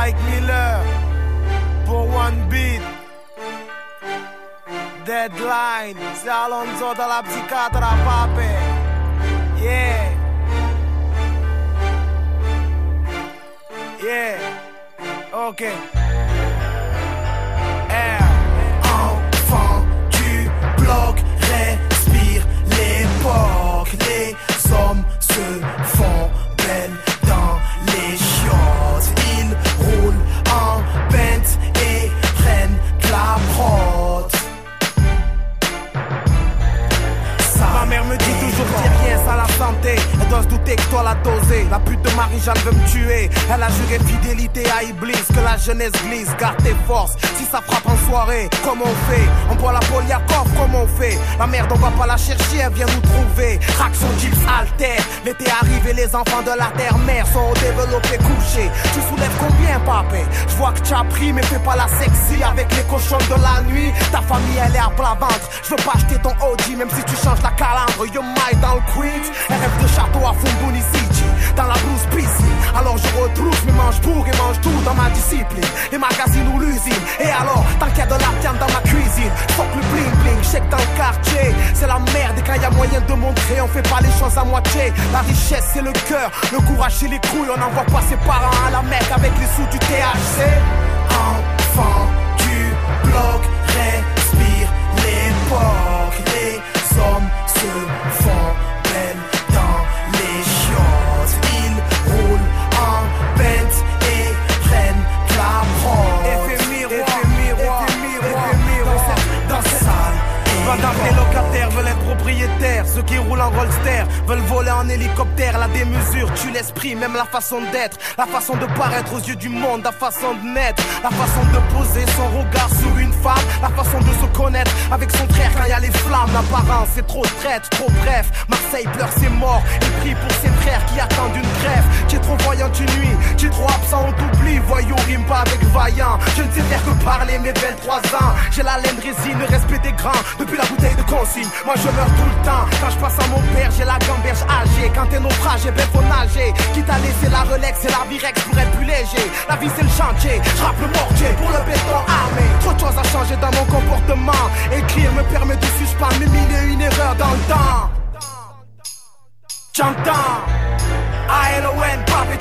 Mike Miller pour One Beat. Deadline, c'est Alonso dans la psychiatre à Pape. Yeah. Yeah. Ok. Enfant du bloc, respire l'époque. Les hommes se font belles dans les chiottes. Ils roulent en pente et prennent de la prod. Ma mère me dit toujours dis rien, ça la santé. Elle doit se douter que toi la dosé. La pute de Marie-Jeanne veut me tuer. Elle a juré fidélité à Iblis. Que la jeunesse glisse, garde tes forces. Si ça frappe en soirée, comment on fait? On boit la Poliakov, comment on fait? La merde on va pas la chercher, elle vient nous trouver. Traction chips alter. L'été arrive et les enfants de la terre-mère sont développés couchés. Tu soulèves combien papé? Je vois que tu as pris mais fais pas la sexy. Avec les cochons de la nuit, ta famille elle est à plat ventre. Je veux pas acheter ton OG même si tu changes la calandre. Yo my dans le Queens, elle rêve de château à Fumbuni City. Dans la blouse PC, alors je retrouve mes manches pour et mange tout dans ma discipline. Les magazines ou l'usine, et alors tant qu'il y a de la viande dans ma cuisine. Fuck le bling bling, check dans le quartier. C'est la merde et quand y a moyen de montrer, on fait pas les choses à moitié. La richesse c'est le cœur, le courage c'est les couilles. On n'envoie pas ses parents à la Mecque avec les sous du THC. Enfant du bloc, respire l'époque. Les hommes se font belles dans les chiottes. Ils roulent en pente et prennent de la prod. Effet miroir, dans cette salle. Madame, les locataires veulent être propriétaires. Ceux qui roulent en Rollster veulent voler en hélicoptère. La démesure tue l'esprit, même la façon d'être. La façon de paraître aux yeux du monde, la façon de naître. La façon de poser son regard sur une femme. La façon de se connaître avec son frère quand y a les flammes. L'apparence c'est trop traite, trop bref. Marseille pleure ses morts, il prie pour ses frères qui attendent une grève. Tu es trop voyant une nuit, tu es trop absent on t'oublie. Voyou rime pas avec vaillant. Je ne sais faire que parler mes 23 ans. J'ai la laine résine, le respect des grands. Depuis la bouteille de consigne, moi je meurs tout le temps. Quand je passe à mon père, j'ai la gamberge âgée. Quand t'es naufragé, ben faut nager. Quitte à laisser la Rolex et la Virex pour être plus léger. La vie c'est le chantier, je rappe le mortier pour le béton armé. Trop de choses à changer dans mon comportement. Écrire me permet de suspendre mes mille et une erreurs dans le temps. J'entends A-L-O-N, Pape